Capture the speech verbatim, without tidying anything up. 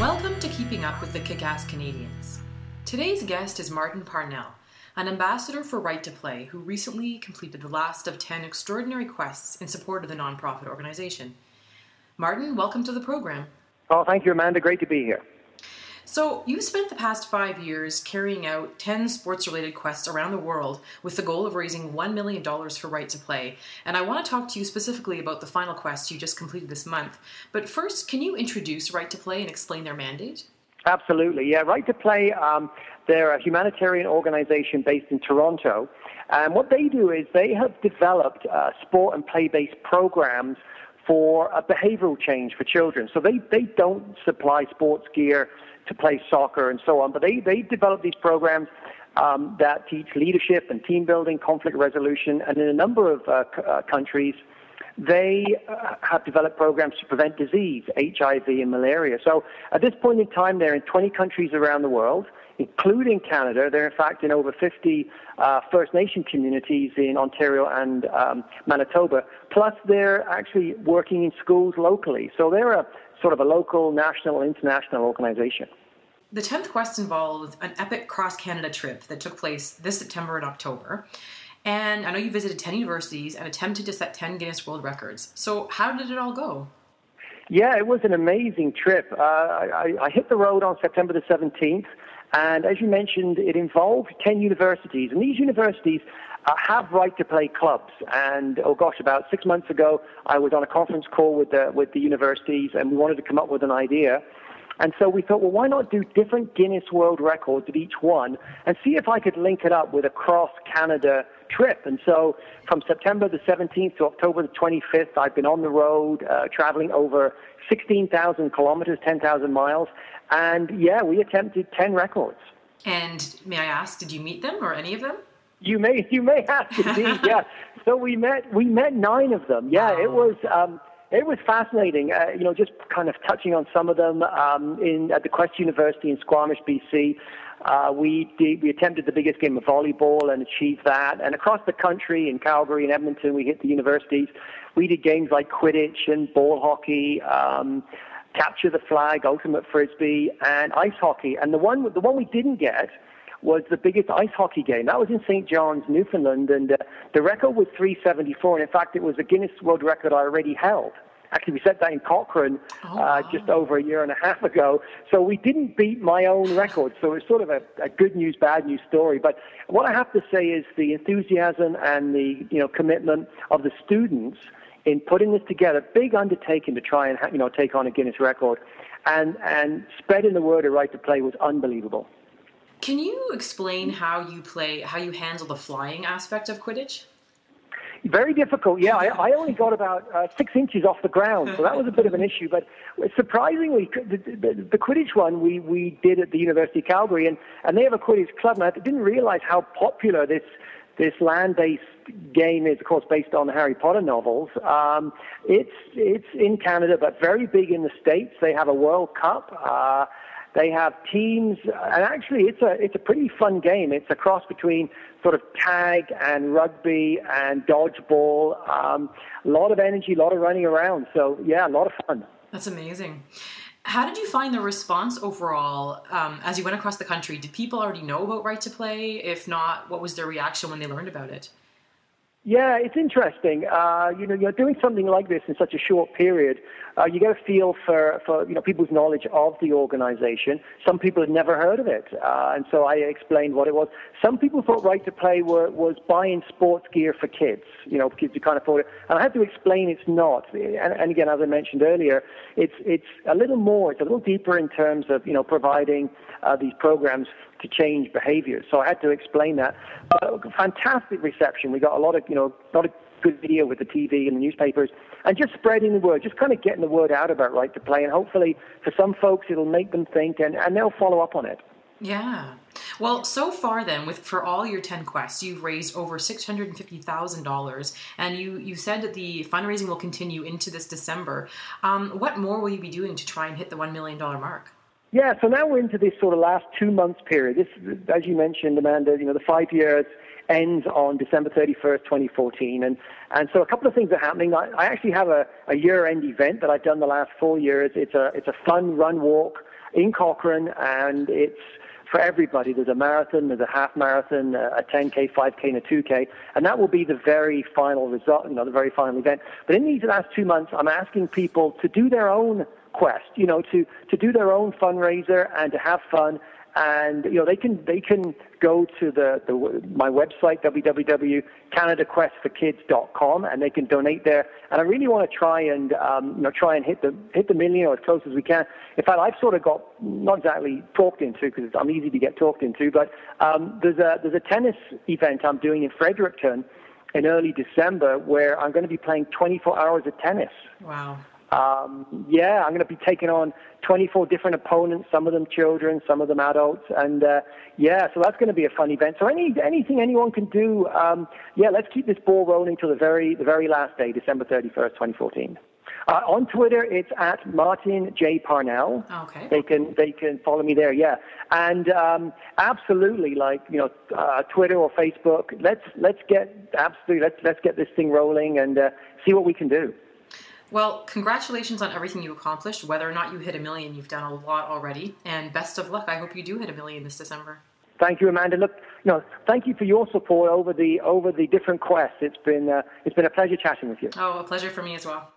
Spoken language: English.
Welcome to Keeping Up with the Kick-Ass Canadians. Today's guest is Martin Parnell, an ambassador for Right to Play who recently completed the last of ten extraordinary quests in support of the nonprofit organization. Martin, welcome to the program. Oh, thank you, Amanda. Great to be here. So, you've spent the past five years carrying out ten sports-related quests around the world with the goal of raising one million dollars for Right to Play. And I want to talk to you specifically about the final quest you just completed this month. But first, can you introduce Right to Play and explain their mandate? Absolutely. Yeah, Right to Play, um, they're a humanitarian organization based in Toronto. And what they do is they have developed uh, sport and play-based programs for a behavioral change for children. So they, they don't supply sports gear to play soccer and so on, but they, they develop these programs um, that teach leadership and team building, conflict resolution, and in a number of uh, c- uh, countries, they uh, have developed programs to prevent disease, H I V and malaria. So at this point in time, they're in twenty countries around the world, including Canada. They're in fact in over fifty uh, First Nation communities in Ontario and um, Manitoba. Plus, they're actually working in schools locally. So they're a sort of a local, national, international organization. The tenth quest involved an epic cross-Canada trip that took place this September and October. And I know you visited ten universities and attempted to set ten Guinness World Records. So how did it all go? Yeah, it was an amazing trip. Uh, I, I hit the road on September the seventeenth. And as you mentioned, it involved ten universities. And these universities uh, have Right to Play clubs. And, oh gosh, about six months ago, I was on a conference call with the, with the universities, and we wanted to come up with an idea. And so we thought, well, why not do different Guinness World Records at each one and see if I could link it up with a cross-Canada trip. And so from September the seventeenth to October the twenty-fifth, I've been on the road, uh, traveling over sixteen thousand kilometers, ten thousand miles. And yeah, we attempted ten records. And may I ask, did you meet them or any of them? You may, you may ask indeed, yeah. So we met, we met nine of them. Yeah, wow. it was, um, it was fascinating. Uh, you know, just kind of touching on some of them. Um, in at the Quest University in Squamish, B C, uh, we did, we attempted the biggest game of volleyball and achieved that. And across the country, in Calgary and Edmonton, we hit the universities. We did games like Quidditch and ball hockey. Um, Capture the Flag, Ultimate Frisbee, and ice hockey. And the one, the one we didn't get was the biggest ice hockey game. That was in Saint John's, Newfoundland, and uh, the record was three seventy-four. And in fact, it was a Guinness World Record I already held. Actually, we set that in Cochrane oh, uh, wow. just over a year and a half ago. So we didn't beat my own record. So it's sort of a, a good news, bad news story. But what I have to say is the enthusiasm and the you know commitment of the students in putting this together, big undertaking to try and you know take on a Guinness record, and and spreading the word of Right to Play was unbelievable. Can you explain how you play, how you handle the flying aspect of Quidditch? Very difficult, yeah. I, I only got about uh, six inches off the ground, so that was a bit of an issue. But surprisingly, the, the, the Quidditch one we, we did at the University of Calgary, and, and they have a Quidditch club, and I didn't realize how popular this this land-based game is, of course, based on the Harry Potter novels. Um, it's it's in Canada, but very big in the States. They have a World Cup. Uh, they have teams, and actually, it's a it's a pretty fun game. It's a cross between sort of tag and rugby and dodgeball. Um, a lot of energy, a lot of running around. So yeah, a lot of fun. That's amazing. How did you find the response overall um, as you went across the country? Did people already know about Right to Play? If not, what was their reaction when they learned about it? Yeah, it's interesting. Uh, you know, you're doing something like this in such a short period. Uh, you get a feel for, for, you know, people's knowledge of the organization. Some people had never heard of it, uh, and so I explained what it was. Some people thought Right to Play were, was buying sports gear for kids, you know, kids who can't afford it. And I had to explain it's not. And, and again, as I mentioned earlier, it's it's a little more, it's a little deeper in terms of, you know, providing uh, these programs to change behaviors. So I had to explain that. But fantastic reception. We got a lot of, you know, a lot of good video with the T V and the newspapers, and just spreading the word, just kind of getting the word out about Right to Play. And hopefully for some folks, it'll make them think, and, and they'll follow up on it. Yeah. Well, so far then, with for all your ten quests, you've raised over six hundred fifty thousand dollars, and you, you said that the fundraising will continue into this December. Um, what more will you be doing to try and hit the one million dollars mark? Yeah, so now we're into this sort of last two months period. This, as you mentioned, Amanda, you know, the five years ends on December thirty-first, twenty fourteen. And, and so a couple of things are happening. I, I actually have a, a year-end event that I've done the last four years. It's a, it's a fun run walk in Cochrane, and it's for everybody. There's a marathon, there's a half marathon, a ten K, five K, and a two K, and that will be the very final result, you know, the very final event. But in these last two months, I'm asking people to do their own quest, you know, to, to do their own fundraiser and to have fun. And, you know, they can they can go to the, the my website, w w w dot canada quest for kids dot com, and they can donate there. And I really want to try and, um, you know, try and hit the hit the million or as close as we can. In fact, I've sort of got, not exactly talked into, because I'm easy to get talked into, but um, there's a there's a tennis event I'm doing in Fredericton in early December where I'm going to be playing twenty-four hours of tennis. Wow. Um, yeah, I'm going to be taking on twenty-four different opponents, some of them children, some of them adults, and uh, yeah, so that's going to be a fun event. So any anything anyone can do, um, yeah, let's keep this ball rolling till the very the very last day, December thirty-first, twenty fourteen. Uh, on Twitter, it's at Martin J. Parnell. Okay. They can they can follow me there, yeah. And um, absolutely, like you know, uh, Twitter or Facebook. Let's let's get absolutely let's let's get this thing rolling and uh, see what we can do. Well, congratulations on everything you accomplished. Whether or not you hit a million, you've done a lot already. And best of luck. I hope you do hit a million this December. Thank you, Amanda. Look, you know, thank you for your support over the over the different quests. It's been uh, it's been a pleasure chatting with you. Oh, a pleasure for me as well.